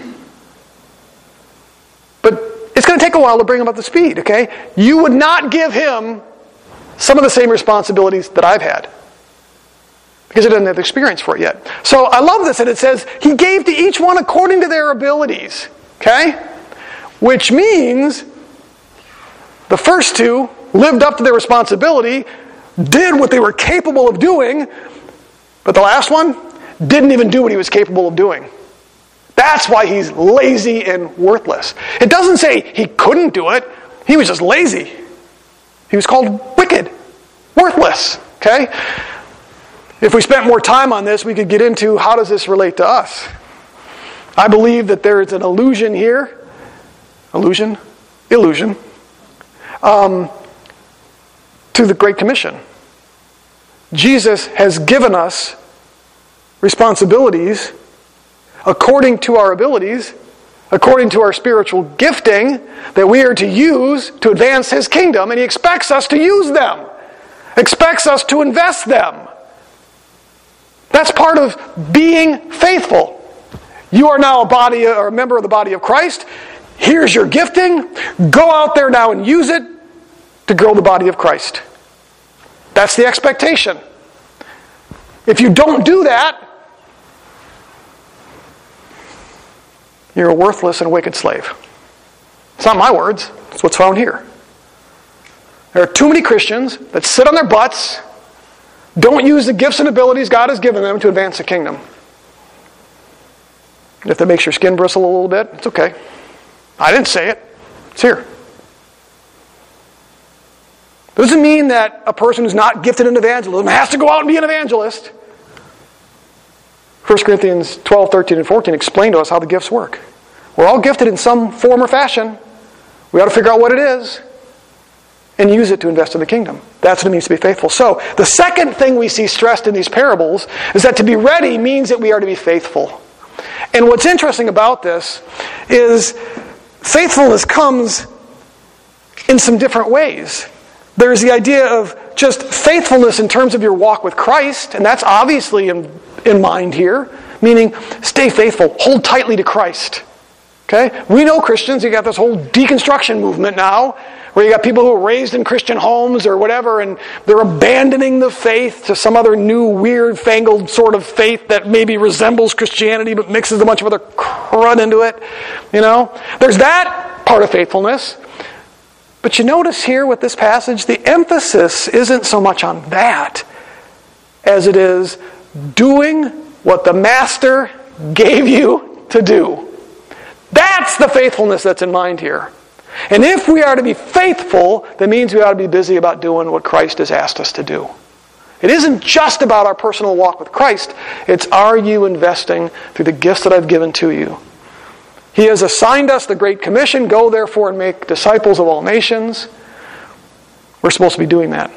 But it's going to take a while to bring him up to speed, okay? You would not give him some of the same responsibilities that I've had, because he doesn't have the experience for it yet." So I love this, and it says he gave to each one according to their abilities. Okay? Which means the first 2 lived up to their responsibility, did what they were capable of doing, but the last one didn't even do what he was capable of doing. That's why he's lazy and worthless. It doesn't say he couldn't do it. He was just lazy. He was called wicked, worthless. Okay? If we spent more time on this, we could get into how does this relate to us. I believe that there is an allusion here. Illusion. To the Great Commission. Jesus has given us responsibilities according to our abilities, according to our spiritual gifting, that we are to use to advance His kingdom, and He expects us to use them, expects us to invest them. That's part of being faithful. You are now a member of the body of Christ. Here's your gifting. Go out there now and use it to grow the body of Christ. That's the expectation. If you don't do that, you're a worthless and wicked slave. It's not my words. It's what's found here. There are too many Christians that sit on their butts, don't use the gifts and abilities God has given them to advance the kingdom. If that makes your skin bristle a little bit, it's okay. I didn't say it. It's here. Doesn't mean that a person who's not gifted in evangelism has to go out and be an evangelist. 1 Corinthians 12, 13, and 14 explain to us how the gifts work. We're all gifted in some form or fashion. We ought to figure out what it is and use it to invest in the kingdom. That's what it means to be faithful. So, the second thing we see stressed in these parables is that to be ready means that we are to be faithful. And what's interesting about this is faithfulness comes in some different ways. There's the idea of just faithfulness in terms of your walk with Christ, and that's obviously in mind here, meaning stay faithful, hold tightly to Christ. Okay? We know Christians, you got this whole deconstruction movement now, where you got people who are raised in Christian homes or whatever, and they're abandoning the faith to some other new, weird, fangled sort of faith that maybe resembles Christianity but mixes a bunch of other crud into it. You know? There's that part of faithfulness. But you notice here with this passage, the emphasis isn't so much on that as it is doing what the Master gave you to do. That's the faithfulness that's in mind here. And if we are to be faithful, that means we ought to be busy about doing what Christ has asked us to do. It isn't just about our personal walk with Christ. It's, are you investing through the gifts that I've given to you? He has assigned us the Great Commission, go therefore and make disciples of all nations. We're supposed to be doing that.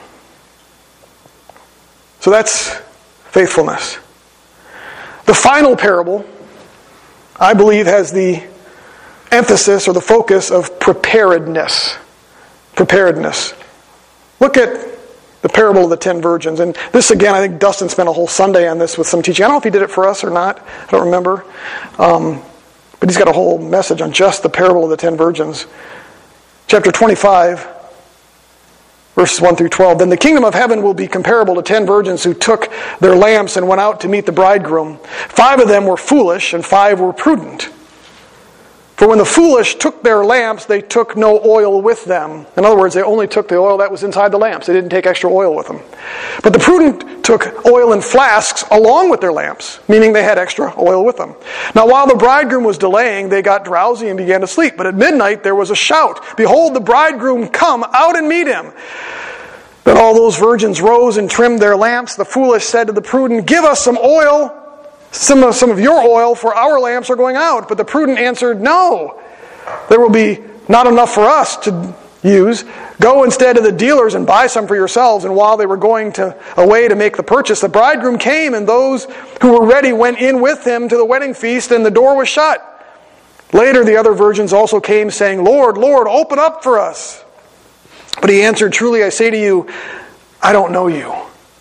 So that's faithfulness. The final parable, I believe, has the emphasis or the focus of preparedness. Preparedness. Look at the parable of the 10 virgins. And this, again, I think Dustin spent a whole Sunday on this with some teaching. I don't know if he did it for us or not. I don't remember. But he's got a whole message on just the parable of the 10 virgins. Chapter 25, verses 1 through 12. Then the kingdom of heaven will be comparable to 10 virgins who took their lamps and went out to meet the bridegroom. 5 of them were foolish and 5 were prudent. For when the foolish took their lamps, they took no oil with them. In other words, they only took the oil that was inside the lamps. They didn't take extra oil with them. But the prudent took oil in flasks along with their lamps, meaning they had extra oil with them. Now while the bridegroom was delaying, they got drowsy and began to sleep. But at midnight there was a shout, "Behold, the bridegroom, come out and meet him." Then all those virgins rose and trimmed their lamps. The foolish said to the prudent, "Give us some oil, some of your oil, for our lamps are going out." But the prudent answered, "No, there will be not enough for us to use. Go instead to the dealers and buy some for yourselves." And while they were going away to make the purchase, the bridegroom came, and those who were ready went in with him to the wedding feast, and the door was shut. Later the other virgins also came, saying, "Lord, Lord, open up for us." But he answered, "Truly I say to you, I don't know you.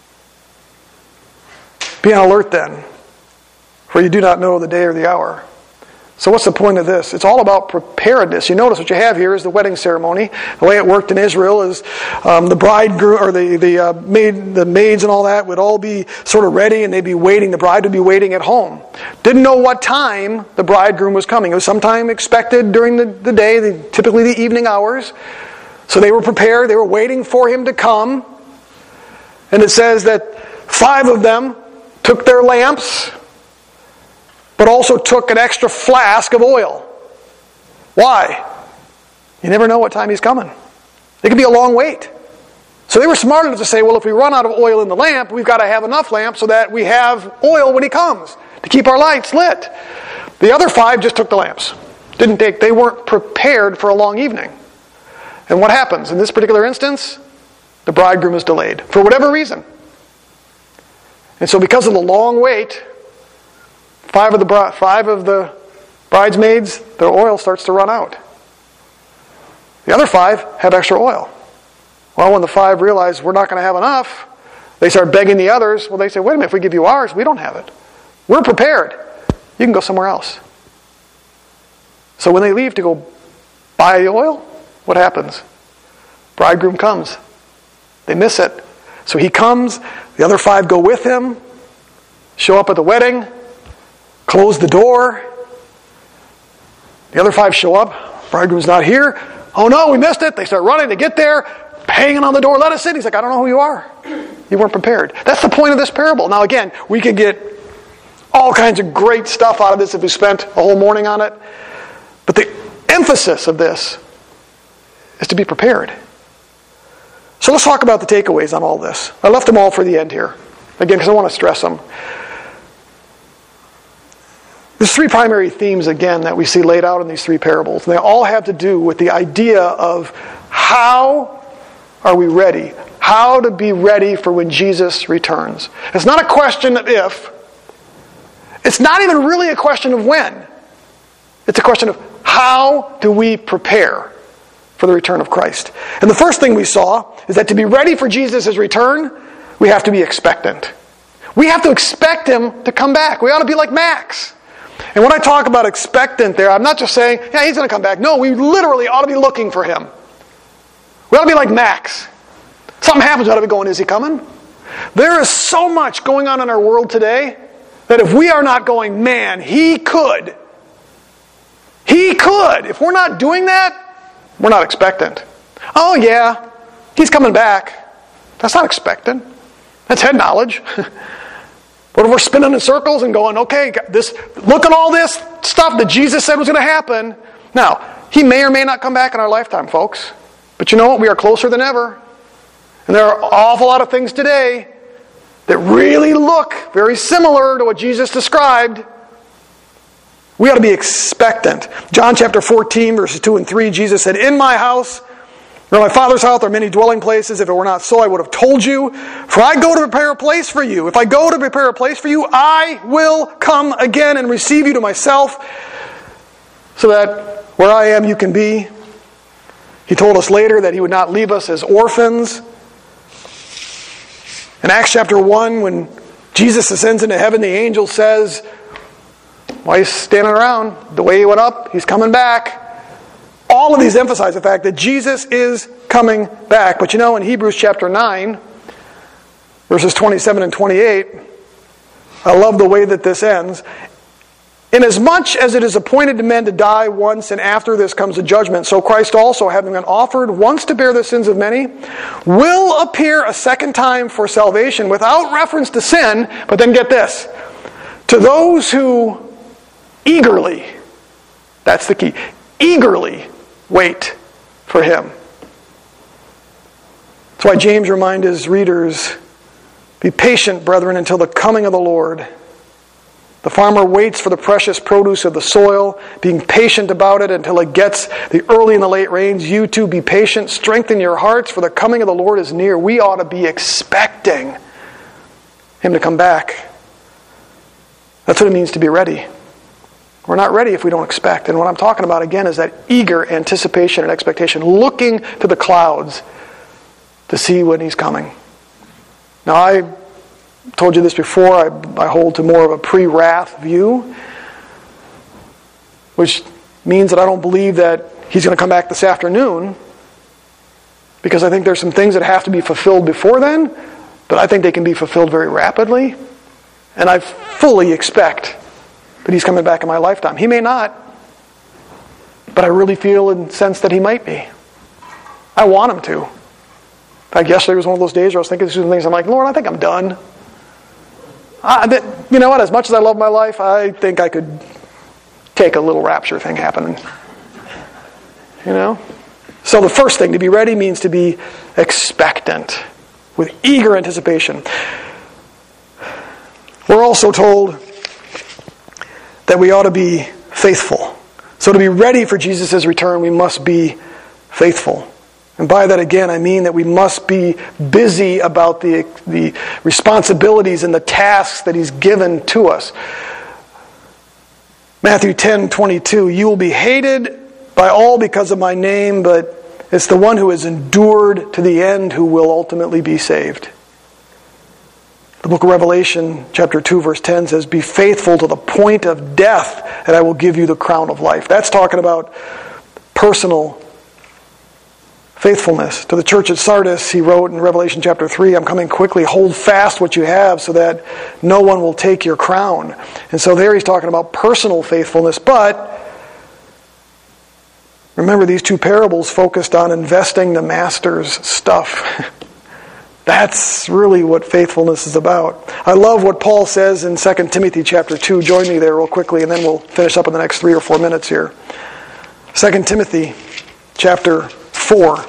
Be on alert then, for you do not know the day or the hour." So what's the point of this? It's all about preparedness. You notice what you have here is the wedding ceremony. The way it worked in Israel is the bridegroom or the maids and all that would all be sort of ready, and they'd be waiting. The bride would be waiting at home. Didn't know what time the bridegroom was coming. It was sometime expected during the day, typically the evening hours. So they were prepared. They were waiting for him to come. And it says that 5 of them took their lamps, but also took an extra flask of oil. Why? You never know what time he's coming. It could be a long wait. So they were smart enough to say, well, if we run out of oil in the lamp, we've got to have enough lamps so that we have oil when he comes to keep our lights lit. The other 5 just took the lamps. They weren't prepared for a long evening. And what happens? In this particular instance, the bridegroom is delayed for whatever reason. And so because of the long wait, 5 of the bridesmaids, their oil starts to run out. The other 5 have extra oil. Well, when the 5 realize we're not going to have enough, they start begging the others. Well, they say, wait a minute, if we give you ours, we don't have it. We're prepared. You can go somewhere else. So when they leave to go buy the oil, what happens? Bridegroom comes. They miss it. So he comes, the other 5 go with him, show up at the wedding, close the door. The other 5 show up, bridegroom's not here. Oh no, we missed it. They start running to get there, banging on the door, let us in. He's like, I don't know who you are. You weren't prepared. That's the point of this parable. Now again, we could get all kinds of great stuff out of this if we spent a whole morning on it. But the emphasis of this is to be prepared. So let's talk about the takeaways on all this. I left them all for the end here. Again, because I want to stress them. There's 3 primary themes, again, that we see laid out in these 3 parables. And they all have to do with the idea of how are we ready? How to be ready for when Jesus returns. It's not a question of if. It's not even really a question of when. It's a question of how do we prepare for the return of Christ. And the first thing we saw is that to be ready for Jesus' return, we have to be expectant. We have to expect Him to come back. We ought to be like Max. And when I talk about expectant there, I'm not just saying, yeah, He's going to come back. No, we literally ought to be looking for Him. We ought to be like Max. Something happens, we ought to be going, is He coming? There is so much going on in our world today that if we are not going, man, He could. He could. If we're not doing that, we're not expectant. Oh yeah, He's coming back. That's not expectant. That's head knowledge. But if we're spinning in circles and going, okay, look at all this stuff that Jesus said was going to happen. Now, He may or may not come back in our lifetime, folks. But you know what? We are closer than ever. And there are an awful lot of things today that really look very similar to what Jesus described. We ought to be expectant. John chapter 14, verses 2 and 3, Jesus said, in my house, or in my Father's house, are many dwelling places. If it were not so, I would have told you. For I go to prepare a place for you. If I go to prepare a place for you, I will come again and receive you to myself, so that where I am, you can be. He told us later that He would not leave us as orphans. In Acts chapter 1, when Jesus ascends into heaven, the angel says, why are you standing around? The way He went up, He's coming back. All of these emphasize the fact that Jesus is coming back. But you know, in Hebrews chapter 9, verses 27 and 28, I love the way that this ends. Inasmuch as it is appointed to men to die once, and after this comes a judgment, so Christ also, having been offered once to bear the sins of many, will appear a second time for salvation without reference to sin. But then get this, to those who eagerly, that's the key, eagerly wait for Him. That's why James reminds his readers, be patient, brethren, until the coming of the Lord. The farmer waits for the precious produce of the soil, being patient about it until it gets the early and the late rains. You too be patient, strengthen your hearts, for the coming of the Lord is near. We ought to be expecting Him to come back. That's what it means to be ready. We're not ready if we don't expect. And what I'm talking about, again, is that eager anticipation and expectation, looking to the clouds to see when He's coming. Now, I told you this before, I hold to more of a pre-wrath view, which means that I don't believe that He's going to come back this afternoon, because I think there's some things that have to be fulfilled before then, but I think they can be fulfilled very rapidly. And I fully expect that He's coming back in my lifetime. He may not, but I really feel and sense that He might be. I want Him to. In fact, yesterday was one of those days where I was thinking through some things. I'm like, Lord, I think I'm done. You know what? As much as I love my life, I think I could take a little rapture thing happening. You know? So the first thing, to be ready, means to be expectant, with eager anticipation. We're also told that we ought to be faithful. So to be ready for Jesus' return, we must be faithful. And by that, again, I mean that we must be busy about the responsibilities and the tasks that He's given to us. Matthew 10:22, you will be hated by all because of my name, but it's the one who has endured to the end who will ultimately be saved. The book of Revelation, chapter 2, verse 10 says, be faithful to the point of death, and I will give you the crown of life. That's talking about personal faithfulness. To the church at Sardis, he wrote in Revelation chapter 3, I'm coming quickly, hold fast what you have so that no one will take your crown. And so there he's talking about personal faithfulness, but remember, these two parables focused on investing the master's stuff. That's really what faithfulness is about. I love what Paul says in 2 Timothy chapter 2. Join me there real quickly, and then we'll finish up in the next 3 or 4 minutes here. 2 Timothy chapter 4.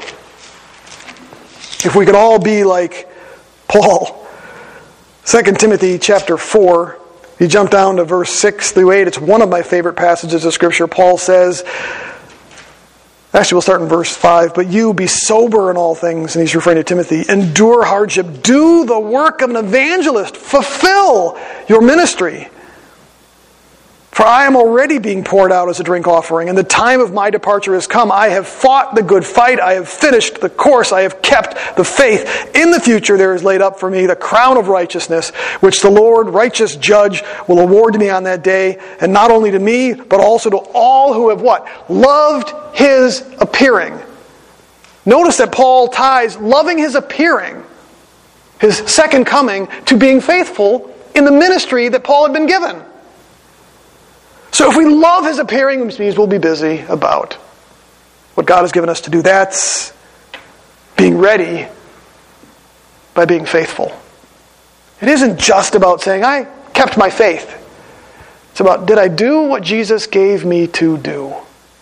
If we could all be like Paul. 2 Timothy chapter 4. You jump down to verse 6 through 8. It's one of my favorite passages of Scripture. Paul says, actually, we'll start in verse 5. But you be sober in all things, and he's referring to Timothy. Endure hardship. Do the work of an evangelist. Fulfill your ministry. For I am already being poured out as a drink offering, and the time of my departure has come. I have fought the good fight. I have finished the course. I have kept the faith. In the future there is laid up for me the crown of righteousness, which the Lord, righteous judge, will award to me on that day, and not only to me, but also to all who have what? Loved his appearing. Notice that Paul ties loving his appearing, his second coming, to being faithful in the ministry that Paul had been given. So if we love his appearing, which means we'll be busy about what God has given us to do. That's being ready by being faithful. It isn't just about saying, I kept my faith. It's about, did I do what Jesus gave me to do?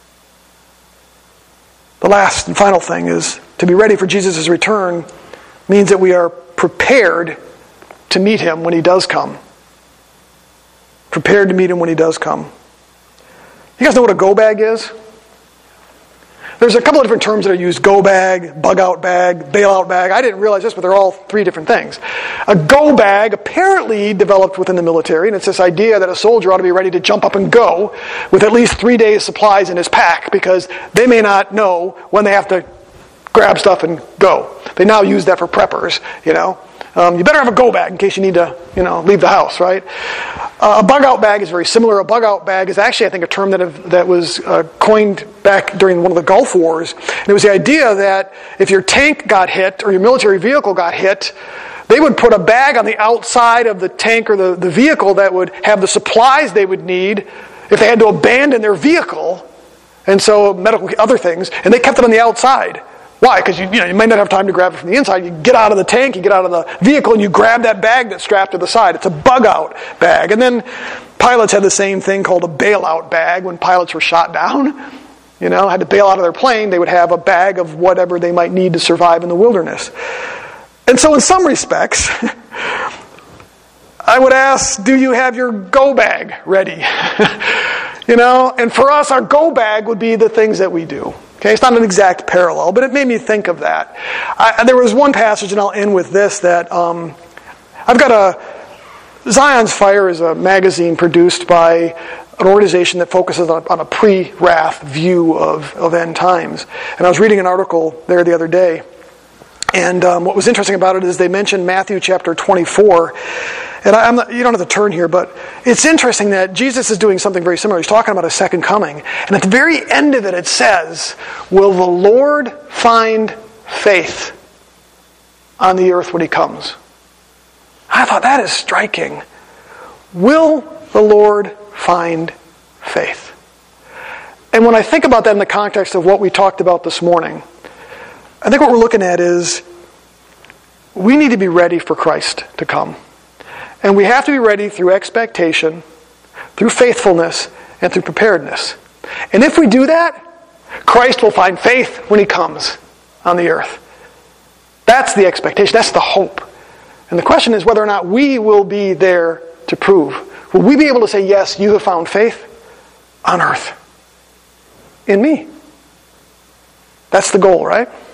The last and final thing is, to be ready for Jesus' return means that we are prepared to meet him when he does come. Prepared to meet him when he does come. You guys know what a go bag is? There's a couple of different terms that are used. Go bag, bug out bag, bail out bag. I didn't realize this, but they're all three different things. A go bag apparently developed within the military, and it's this idea that a soldier ought to be ready to jump up and go with at least 3 days' supplies in his pack, because they may not know when they have to grab stuff and go. They now use that for preppers, you know. You better have a go bag in case you need to, leave the house, right? A bug out bag is very similar. A bug out bag is actually, I think, a term that was coined back during one of the Gulf Wars. And it was the idea that if your tank got hit or your military vehicle got hit, they would put a bag on the outside of the tank or the vehicle that would have the supplies they would need if they had to abandon their vehicle, and so medical other things, and they kept it on the outside. Why? Because you might not have time to grab it from the inside. You get out of the tank, you get out of the vehicle, and you grab that bag that's strapped to the side. It's a bug-out bag. And then pilots had the same thing called a bailout bag when pilots were shot down. Had to bail out of their plane. They would have a bag of whatever they might need to survive in the wilderness. And so in some respects, I would ask, do you have your go bag ready? And for us, our go bag would be the things that we do. Okay, it's not an exact parallel, but it made me think of that. There was one passage, and I'll end with this, that I've got Zion's Fire is a magazine produced by an organization that focuses on a pre-wrath view of end times. And I was reading an article there the other day, and what was interesting about it is they mentioned Matthew chapter 24. And you don't have to turn here, but it's interesting that Jesus is doing something very similar. He's talking about a second coming. And at the very end of it, it says, will the Lord find faith on the earth when he comes? I thought that is striking. Will the Lord find faith? And when I think about that in the context of what we talked about this morning, I think what we're looking at is we need to be ready for Christ to come. And we have to be ready through expectation, through faithfulness, and through preparedness. And if we do that, Christ will find faith when he comes on the earth. That's the expectation. That's the hope. And the question is whether or not we will be there to prove. Will we be able to say, yes, you have found faith on earth in me? That's the goal, right?